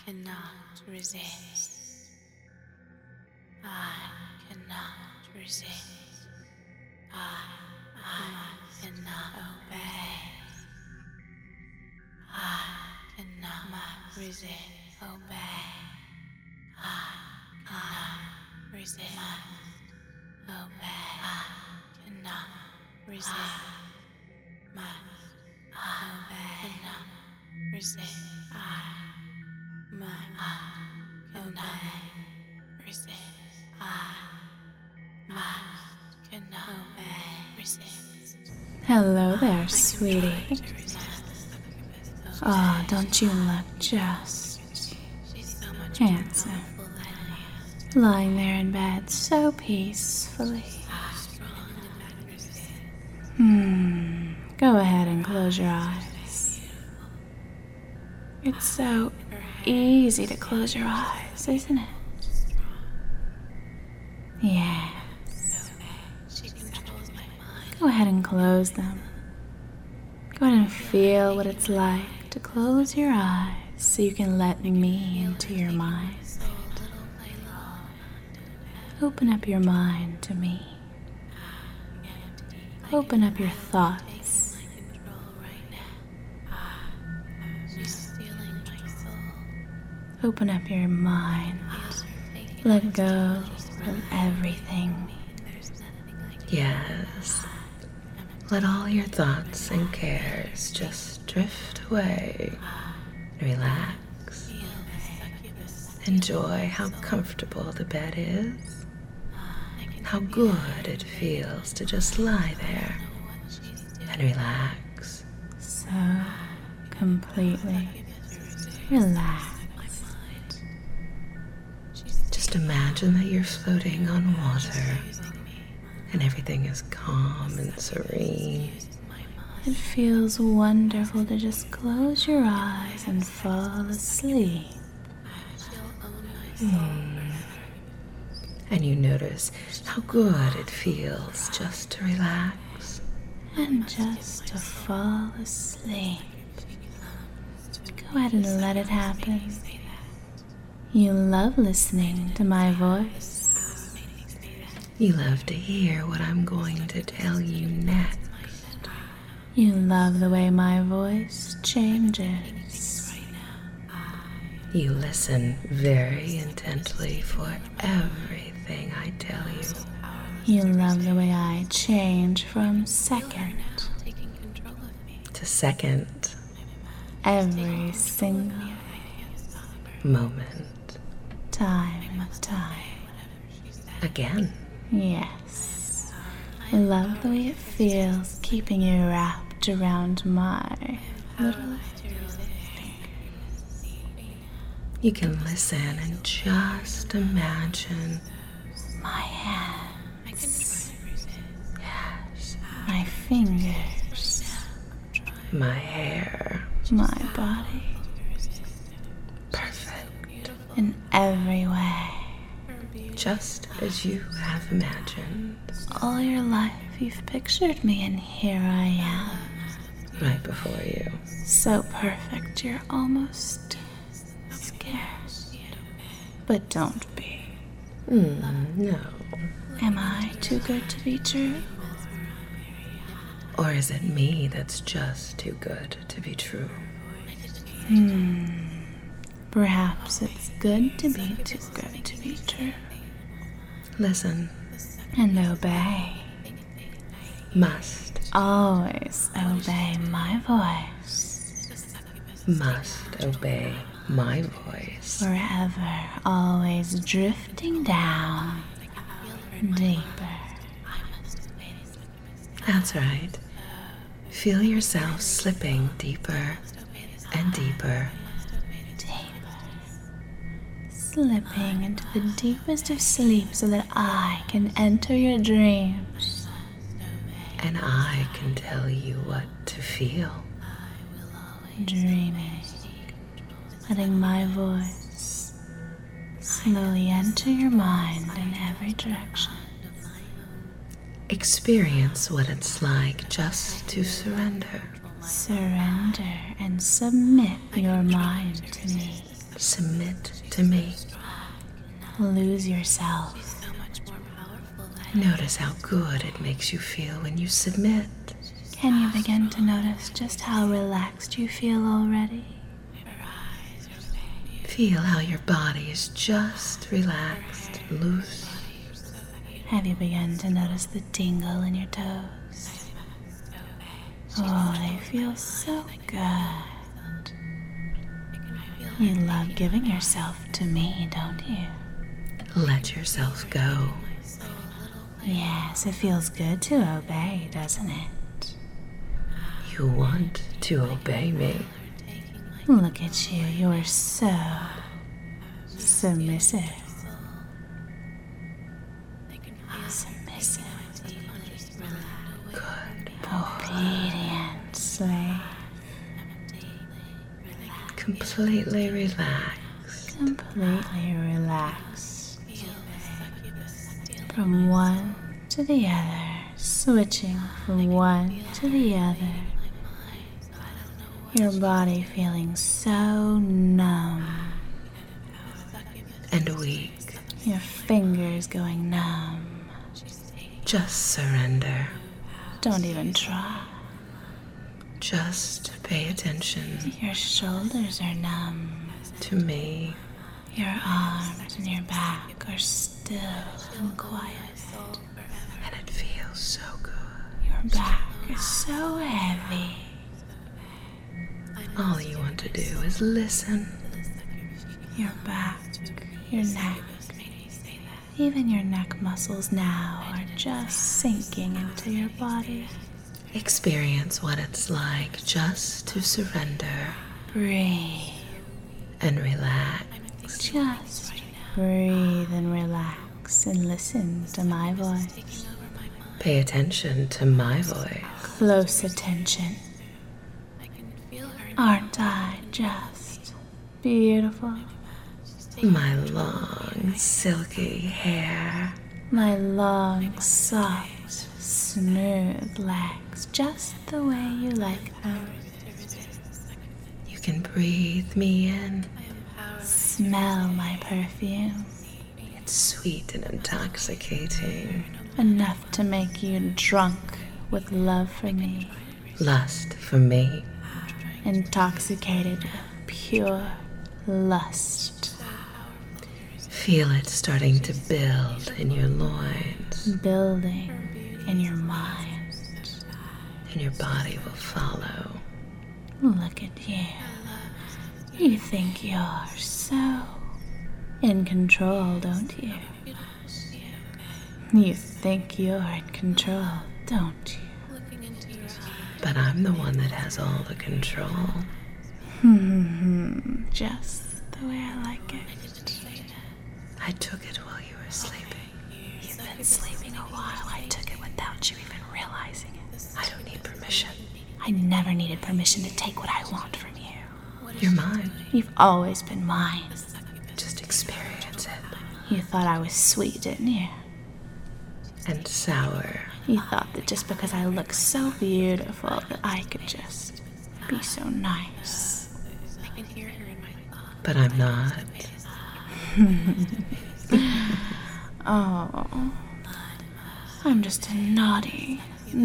cannot resist. I cannot resist. I cannot obey. I cannot resist. Obey. I cannot resist. Obey. I cannot resist. Must obey. Cannot resist. I cannot resist. I cannot obey. Resist. Hello there, sweetie. Oh, don't you look just handsome? Lying there in bed so peacefully. Go ahead and close your eyes. It's so easy to close your eyes, isn't it? Yes. Go ahead and close them. Go ahead and feel what it's like to close your eyes so you can let me into your mind. Open up your mind to me. Open up your thoughts. Open up your mind. Let go of everything. Yes. Let all your thoughts and cares just drift away. Relax. Enjoy how comfortable the bed is. How good it feels to just lie there and relax. So completely relaxed. Just imagine that you're floating on water and everything is calm and serene. It feels wonderful to just close your eyes and fall asleep. And you notice how good it feels just to relax. And just to fall asleep. Go ahead and let it happen. You love listening to my voice. You love to hear what I'm going to tell you next. You love the way my voice changes. You listen very intently for everything I tell you. You love the way I change from second To second every single moment. time. Again. Yes. I love the way it feels keeping you wrapped around my little fingers. You can listen and just imagine. My hands. Yes. My fingers. My hair. My body. Perfect. In every way. Just as you have imagined. All your life you've pictured me, and here I am. Right before you. So perfect you're almost scared. But don't be. No. Am I too good to be true? Or is it me that's just too good to be true? Perhaps it's good to be too good to be true. Listen. And obey. Must. Always obey my voice. Must obey my voice. Forever, always drifting down deeper. That's right. Feel yourself slipping deeper and deeper. Slipping into the deepest of sleep so that I can enter your dreams. And I can tell you what to feel. Dreaming. Letting my voice slowly enter your mind in every direction. Experience what it's like just to surrender. Surrender and submit your mind to me. Submit to me. Lose yourself. Notice how good it makes you feel when you submit. Can you begin to notice just how relaxed you feel already? Feel how your body is just relaxed, loose. Have you begun to notice the tingle in your toes? Oh, they feel so good. You love giving yourself to me, don't you? Let yourself go. Yes, it feels good to obey, doesn't it? You want to obey me. Look at you, you're so submissive. Submissive. Good. Obedient slave. Completely relaxed. Completely relaxed. From one to the other, switching from one to the other. Your body feeling so numb. And weak. Your fingers going numb. Just surrender. Don't even try. Just pay attention Your shoulders are numb. to me. Your arms and your back are still and quiet. And it feels so good. Your back is so heavy. All you want to do is listen. Your back, your neck, even your neck muscles now are just sinking into your body. Experience what it's like just to surrender Breathe. and relax. Just breathe and relax and listen to my voice. Pay attention to my voice. Close attention. Aren't I just beautiful? My long, silky hair. My long, soft, smooth legs, just the way you like them. You can breathe me in. Smell my perfume. It's sweet and intoxicating. Enough to make you drunk with love for me. Lust for me. Intoxicated with pure lust. Feel it starting to build in your loins, Building in your mind. and your body will follow. Look at you. You think you're so in control, don't you? You think you're in control, don't you? But I'm the one that has all the control. Just the way I like it. I took it while you were sleeping. You've been sleeping a while. I took it without you even realizing it. I don't need permission. I never needed permission to take what I want from you. You're mine. You've always been mine. Just experience it. You thought I was sweet, didn't you? And sour. You thought that just because I look so beautiful that I could just be so nice. But I'm not. Oh, I'm just a naughty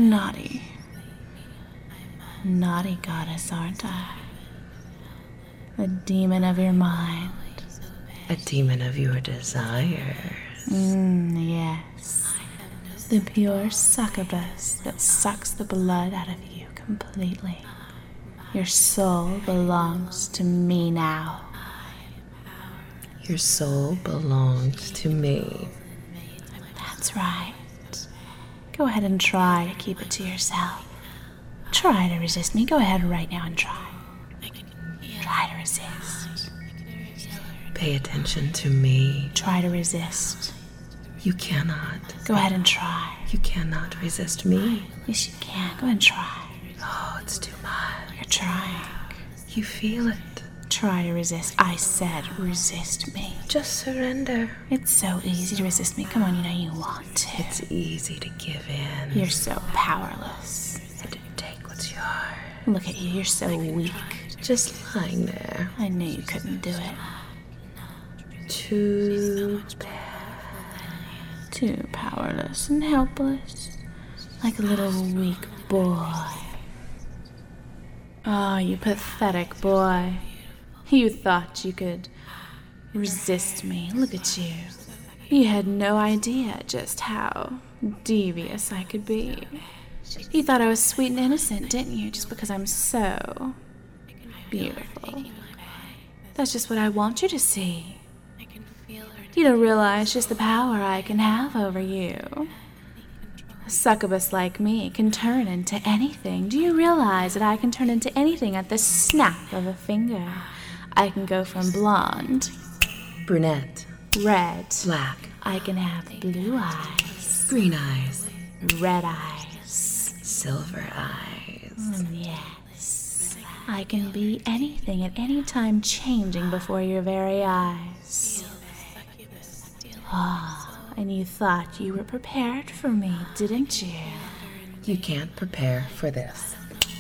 goddess, aren't I? A demon of your mind. A demon of your desire. Yes. The pure succubus that sucks the blood out of you completely. Your soul belongs to me now. Your soul belongs to me. That's right. Go ahead and try to keep it to yourself. Try to resist me. Go ahead right now and try. Try to resist. Pay attention to me. Try to resist. You cannot. Go ahead and try. You cannot resist me. Yes, you can. Go ahead and try. Oh, it's too much. You're trying. You feel it. Try to resist. I said resist me. Just surrender. It's so easy to resist me. Come on, you know you want to. It's easy to give in. You're so powerless. And to take what's yours. Look at you. You're so weak. Just lying there. I knew you couldn't do it. too Too powerless and helpless, like a little weak boy. Oh, you pathetic boy. You thought you could resist me. Look at you. You had no idea just how devious I could be. You thought I was sweet and innocent, didn't you? Just because I'm so beautiful. That's just what I want you to see. You don't realize just the power I can have over you. A succubus like me can turn into anything. Do you realize that I can turn into anything at the snap of a finger? I can go from blonde, brunette, red, black, I can have blue eyes, green eyes, red eyes, silver eyes. Yes, I can be anything at any time, changing before your very eyes. Ah, and you thought you were prepared for me, didn't you? You can't prepare for this.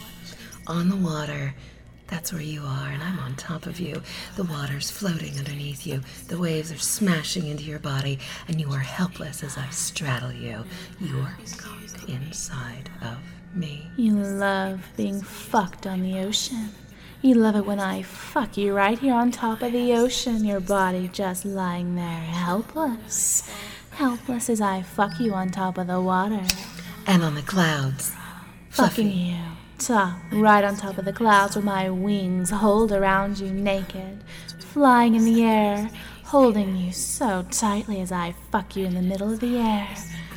On the water, that's where you are, and I'm on top of you. The water's floating underneath you. The waves are smashing into your body, and you are helpless as I straddle you. You're caught inside of me. You love being fucked on the ocean. You love it when I fuck you right here on top of the ocean, your body just lying there helpless. Helpless as I fuck you on top of the water. And on the clouds. Fucking you. Top, right on top of the clouds where my wings hold around you naked. Flying in the air, holding you so tightly as I fuck you in the middle of the air.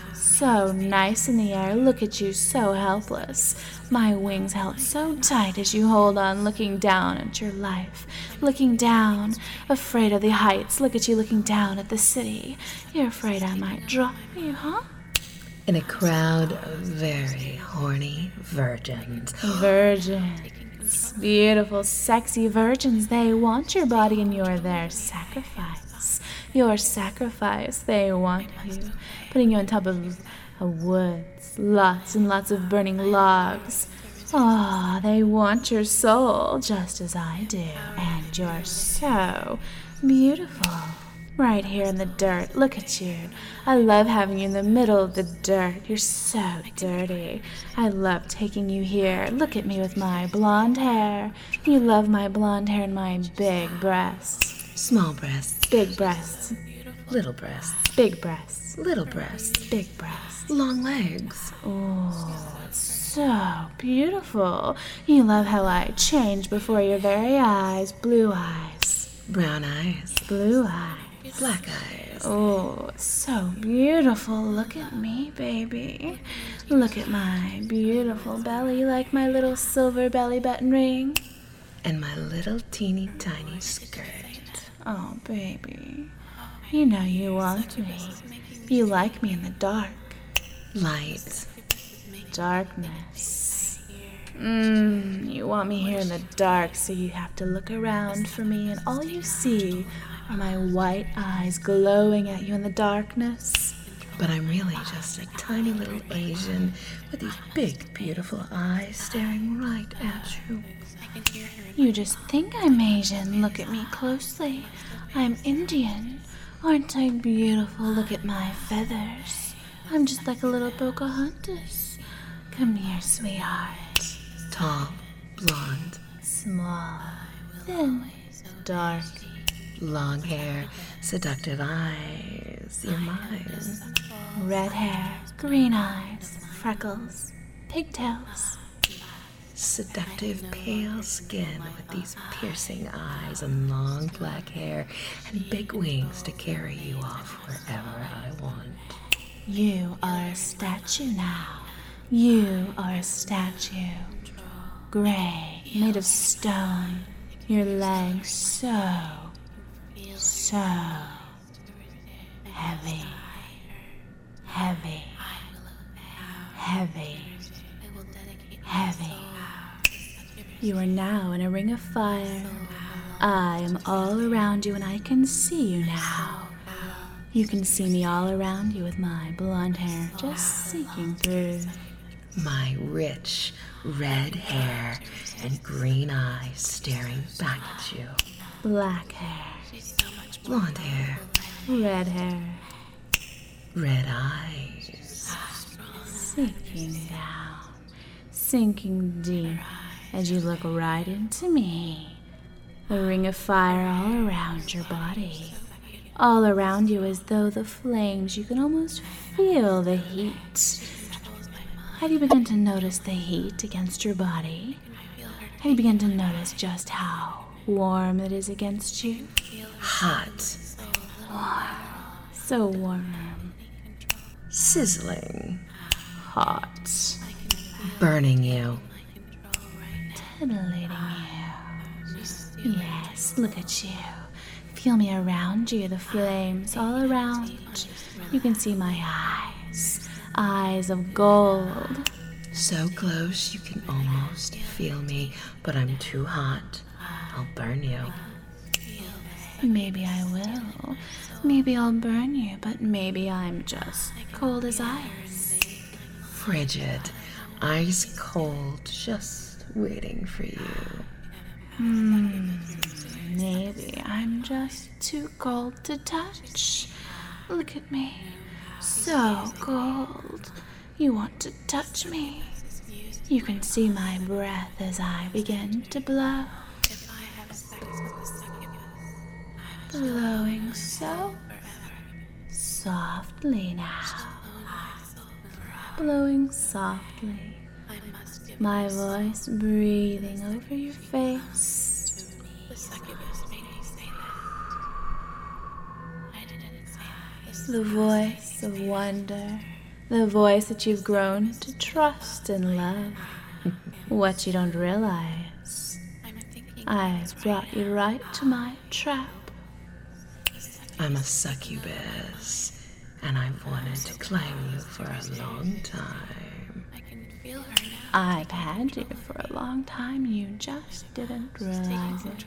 So nice in the air, look at you so helpless. My wings held so tight as you hold on, looking down at your life. Looking down, afraid of the heights. Look at you looking down at the city. You're afraid I might drop you, huh? In a crowd of very horny virgins. Virgins. Beautiful, sexy virgins. They want your body and you're their sacrifice. Your sacrifice. They want you. Putting you on top of woods. Lots and lots of burning logs. Ah, they want your soul just as I do. And you're so beautiful. Right here in the dirt. Look at you. I love having you in the middle of the dirt. You're so dirty. I love taking you here. Look at me with my blonde hair. You love my blonde hair and my big breasts. Small breasts. Big breasts. Little breasts. Big breasts. Little breasts. Big breasts. Long legs. Oh, it's so beautiful. You love how I change before your very eyes. Blue eyes. Brown eyes. Blue eyes. Black eyes. Oh, so beautiful. Look at me, baby. Look at my beautiful belly, like my little silver belly button ring. And my little teeny tiny skirt. Oh, baby. You know you want me. You like me in the dark. Light. Darkness. You want me here in the dark, so you have to look around for me, and all you see are my white eyes glowing at you in the darkness. But I'm really just a tiny little Asian with these big, beautiful eyes staring right at you. You just think I'm Asian. Look at me closely. I'm Indian. Aren't I beautiful? Look at my feathers. I'm just like a little Pocahontas. Come here, sweetheart. Tall, blonde, Small, thin, dark. long hair, seductive eyes. You're mine. Red hair, green eyes, freckles, pigtails. Seductive, pale skin with these piercing eyes and long black hair and big wings to carry you off wherever I want. You are a statue now. You are a statue. Gray, made of stone. Your legs so heavy. Heavy. Heavy. Heavy. You are now in a ring of fire. I am all around you and I can see you now. You can see me all around you with my blonde hair just seeking through. My rich red hair and green eyes staring back at you. Black hair. Blonde hair, red hair, red eyes. Sinking deep as you look right into me. A ring of fire all around your body. All around you as though the flames, you can almost feel the heat. Have you begun to notice the heat against your body? Have you begun to notice just how warm it is against you? Hot, So warm, sizzling, hot, burning you. titillating you. Yes, look at you. Feel me around you, the flames all around. You can see my eyes, eyes of gold. So close you can almost feel me, but I'm too hot. I'll burn you. Maybe I will. Maybe I'll burn you, but maybe I'm just cold as ice. Frigid, ice cold, just waiting for you. Maybe I'm just too cold to touch. Look at me. So cold. You want to touch me. You can see my breath as I begin to blow. Blowing so softly now. Blowing softly. My voice breathing over your face. The voice of wonder. The voice that you've grown to trust and love. What you don't realize, I've brought you right to my trap. I'm a succubus, and I've wanted to claim you for a long time. I've had you for a long time, you just didn't realize it.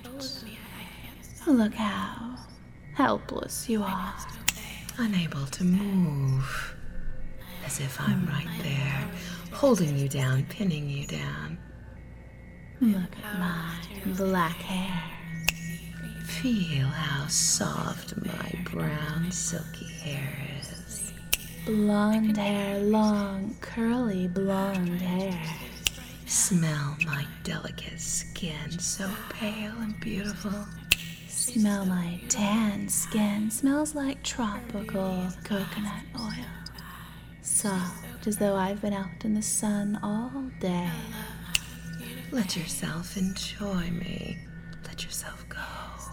Look how helpless you are. Unable to move, as if I'm right there, holding you down, pinning you down. Look at my black hair. Feel how soft my brown silky hair is. Blonde hair, long, curly blonde hair. Smell my delicate skin, so pale and beautiful. Smell my tan skin. Smells like tropical coconut oil. Soft as though I've been out in the sun all day. Let yourself enjoy me. Let yourself go.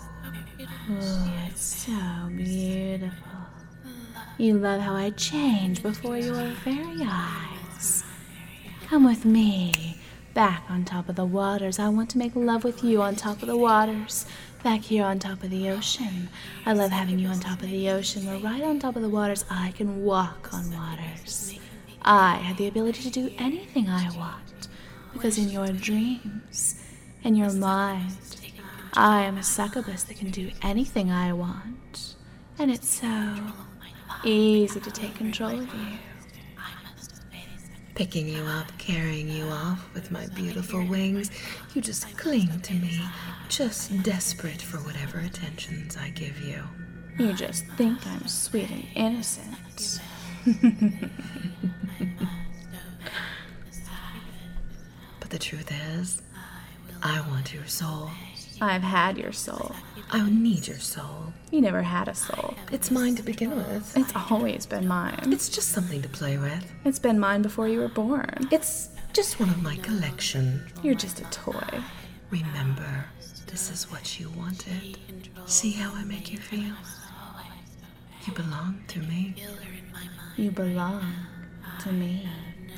Oh, it's so beautiful. You love how I change before your very eyes. Come with me, back on top of the waters. I want to make love with you on top of the waters. Back here on top of the ocean. I love having you on top of the ocean. We're right on top of the waters. I can walk on waters. I have the ability to do anything I want. Because in your dreams, in your mind, I am a succubus that can do anything I want. And it's so easy to take control of you. Picking you up, carrying you off with my beautiful wings. You just cling to me, just desperate for whatever attentions I give you. You just think I'm sweet and innocent. But the truth is, I want your soul. I've had your soul. I need your soul. You never had a soul. It's mine to begin with. It's always been mine. It's just something to play with. It's been mine before you were born. It's just one of my collection. You're just a toy. Remember, this is what you wanted. See how I make you feel? You belong to me. You belong to me.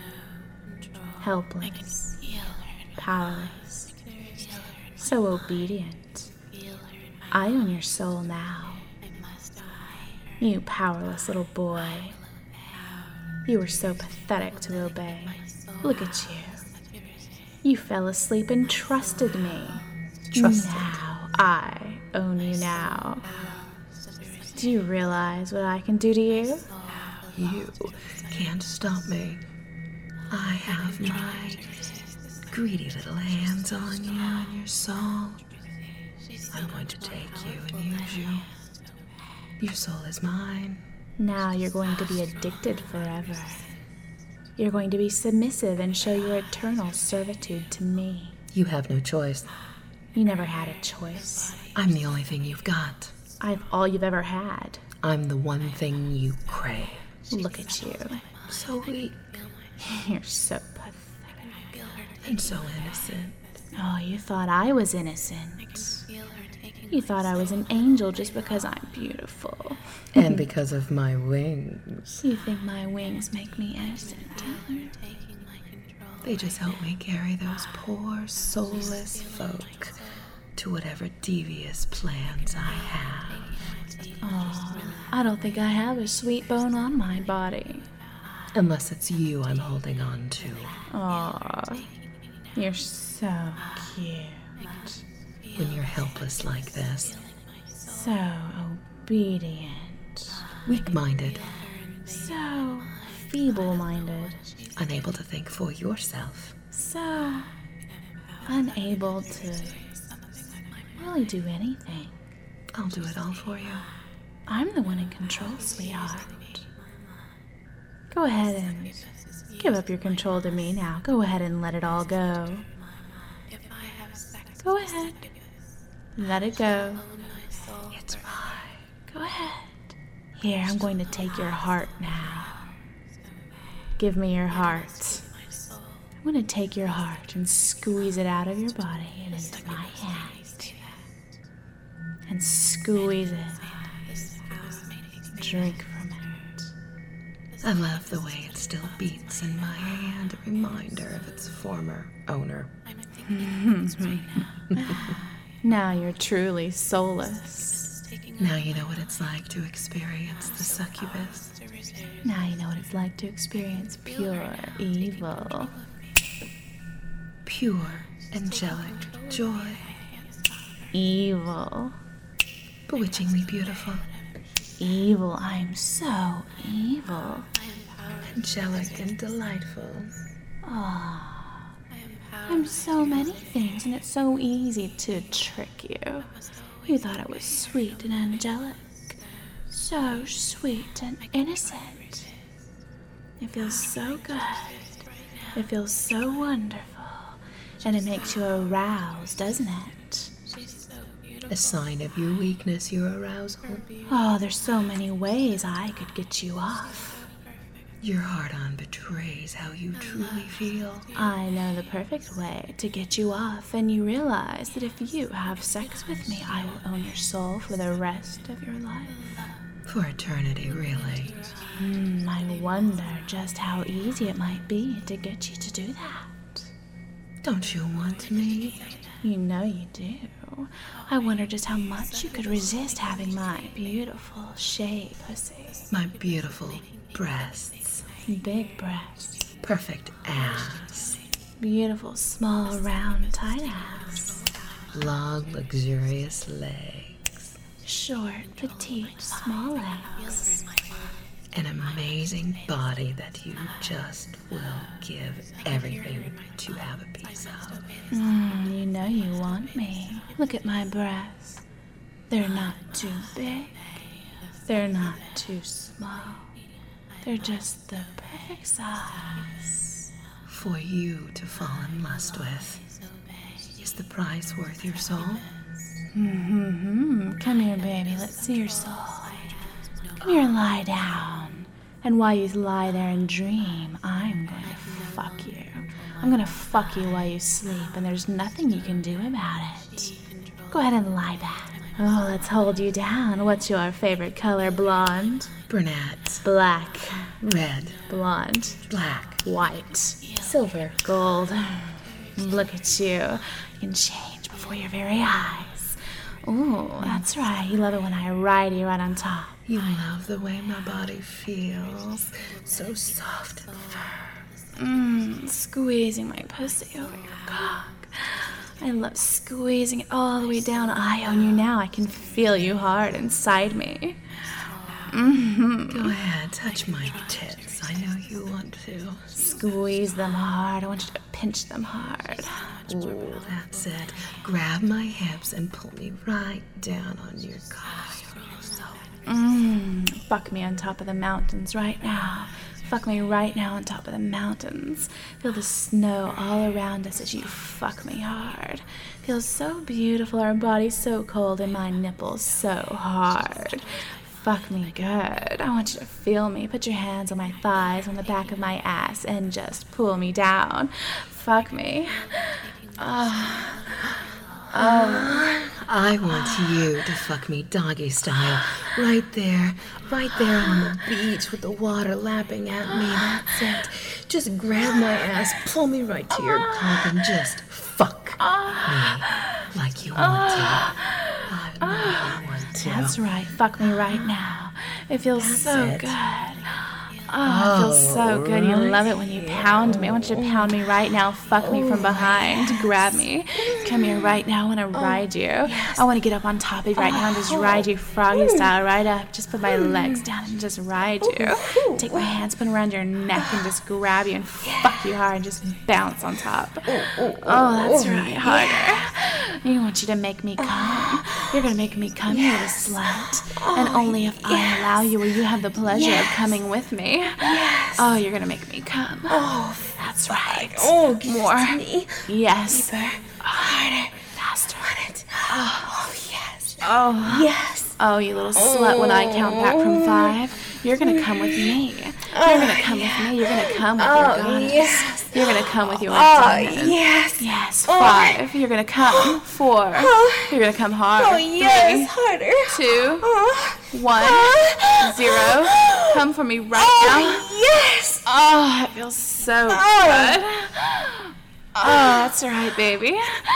Helpless. Powerless. So obedient. I own your soul now. You powerless little boy. You were so pathetic to obey. Look at you. You fell asleep and trusted me. Trusted. Now I own you now. Do you realize what I can do to you? You can't stop me. I have my greedy little hands on you and your soul. I'm going to take you and use you. Your soul is mine. Now you're going to be addicted forever. You're going to be submissive and show your eternal servitude to me. You have no choice. You never had a choice. I'm the only thing you've got. I've all you've ever had. I'm the one thing you crave. Look at you. So weak You're so pathetic. and so innocent. Oh, you thought I was innocent. You thought I was an angel just because I'm beautiful. And because of my wings. You think my wings make me innocent? They just help me carry those poor, soulless folk to whatever devious plans I have. Oh, I don't think I have a sweet bone on my body. Unless it's you I'm holding on to. Aw, you're so cute. When you're helpless like this. So obedient. Weak-minded. So feeble-minded. Unable to think for yourself. So unable to really do anything. I'll do it all for you. I'm the one in control, sweetheart. Go ahead and give up your control to me now. Go ahead and let it all go. Go ahead. Let it go. It's mine. Go ahead. Here, I'm going to take your heart now. Give me your heart. I'm going to take your heart and squeeze it out of your body and into my hand. And squeeze it. Drink from it. I love the way it still beats in my hand, a reminder of its former owner. Now you're truly soulless. Now you know what it's like to experience the succubus. Now you know what it's like to experience pure evil. Pure, angelic joy. Evil. Bewitchingly beautiful. Evil. I'm so evil. Angelic and delightful. Oh, I'm so many things, and it's so easy to trick you. You thought I was sweet and angelic. So sweet and innocent. It feels so good. It feels so wonderful. And it makes you aroused, doesn't it? A sign of your weakness, your arousal. Oh, there's so many ways I could get you off. Your heart-on betrays how you truly feel. I know the perfect way to get you off, and you realize that if you have sex with me, I will own your soul for the rest of your life. For eternity, really. I wonder just how easy it might be to get you to do that. Don't you want me? You know you do. I wonder just how much you could resist having my beautiful shaved pussy. My beautiful breasts. Big breasts. Perfect ass. Beautiful, small, round, tight ass. Long, luxurious legs. Short, petite, small legs. An amazing body that you just will give everything to have a piece of. You know you want me. Look at my breasts. They're not too big. They're not too small. They're just the perfect size. For you to fall in lust with. Is the price worth your soul? Come here, baby. Let's see your soul. Come here and lie down. And while you lie there and dream, I'm going to fuck you. I'm going to fuck you while you sleep, and there's nothing you can do about it. Go ahead and lie back. Oh, let's hold you down. What's your favorite color? Blonde? Brunette. Black? Red. Blonde? Black. White? Silver. Gold? Look at you. You can change before your very eyes. Ooh, that's right. You love it when I ride you right on top. You love the way my body feels. So soft and firm. Squeezing my pussy over your cock. I love squeezing it all the way down. I own you now. I can feel you hard inside me. Go ahead, touch my tits. I know you want to. Squeeze them hard. I want you to pinch them hard. Ooh, that's it. Grab my hips and pull me right down on your cock. Fuck me on top of the mountains right now. Fuck me right now on top of the mountains. Feel the snow all around us as you fuck me hard. Feels so beautiful, our bodies so cold and my nipples so hard. Fuck me good. I want you to feel me. Put your hands on my thighs, on the back of my ass, and just pull me down. Fuck me. I want you to fuck me doggy style. Right there on the beach with the water lapping at me. That's it. Just grab my ass, pull me right to your cock, and just fuck me like you want to. I know you want to. That's right. Fuck me right now. It feels so it. good. Oh, it feels so good. You love it when you pound me. I want you to pound me right now. Fuck me from behind. Grab me. Come here right now. I want to ride you. I want to get up on top of you right now and just ride you froggy style right up. Just put my legs down and just ride you. Take my hands, put them around your neck and just grab you and fuck you hard and just bounce on top. Oh, that's right. Harder. I want you to make me come. You're going to make me come, you little slut. And only if I allow you will you have the pleasure of coming with me. Yes. Oh, you're gonna make me come. Oh, that's right. Oh, more. Me. Yes. Deeper. Harder. Faster. Oh, yes. Oh. Yes. Oh, you little slut, when I count back from 5, you're gonna come with me. You're gonna come with me. You're gonna come with your goddess. Yes. You're gonna come with your diamond. Yes. Yes. 5. You're gonna come. 4. You're gonna come hard. Oh, yes. 3, Harder. 2, 1, 0. Come for me right now. Yes. Oh, it feels so good. Oh, that's right, baby.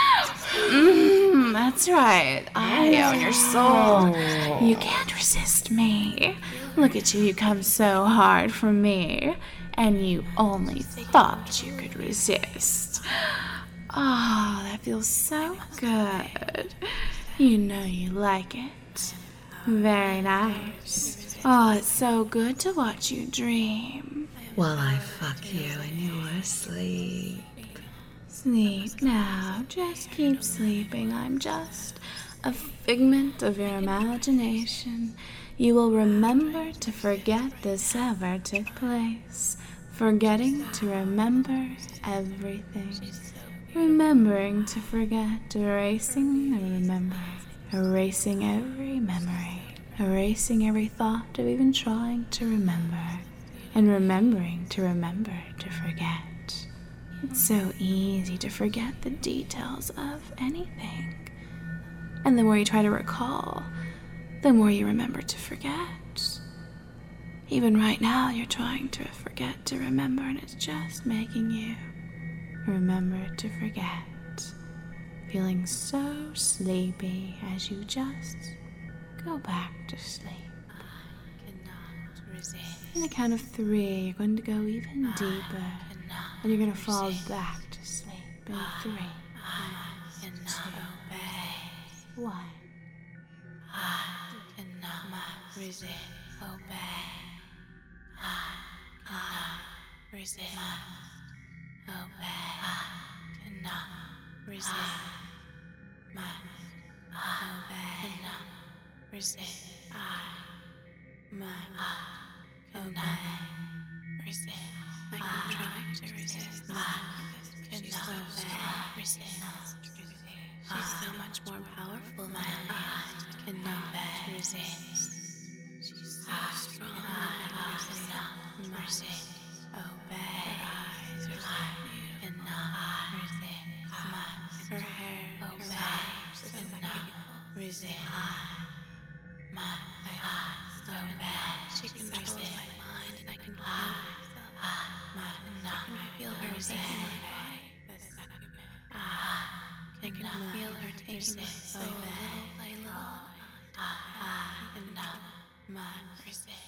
That's right. I own your soul. You can't resist me. Look at you. You come so hard for me. And you only thought you could resist. Oh, that feels so good. You know you like it. Very nice. Oh, it's so good to watch you dream. While I fuck you and you're asleep. Sleep now. Just keep sleeping. I'm just a figment of your imagination. You will remember to forget this ever took place. Forgetting to remember everything. Remembering to forget. Erasing the remember. Erasing every memory. Erasing every thought of even trying to remember, and remembering to remember to forget. It's so easy to forget the details of anything. And the more you try to recall, the more you remember to forget. Even right now, you're trying to forget to remember, and it's just making you remember to forget. Feeling so sleepy as you just go back to sleep. In the count of 3, you're going to go even deeper, and you're going to fall back to sleep. In 3, 2, 1. I cannot resist. Obey. I cannot resist. Obey. I cannot resist. Obey. Resist. Cannot resist. I can try to resist. Cannot resist. She's so much more powerful than I cannot resist. She's so strong. I cannot resist. Obey. Her eyes are so beautiful. Cannot resist. Her hair obeys. Cannot resist. My eyes obey. She can control my mind, and I can feel her resist. I can feel her taking it so little by little. I cannot resist.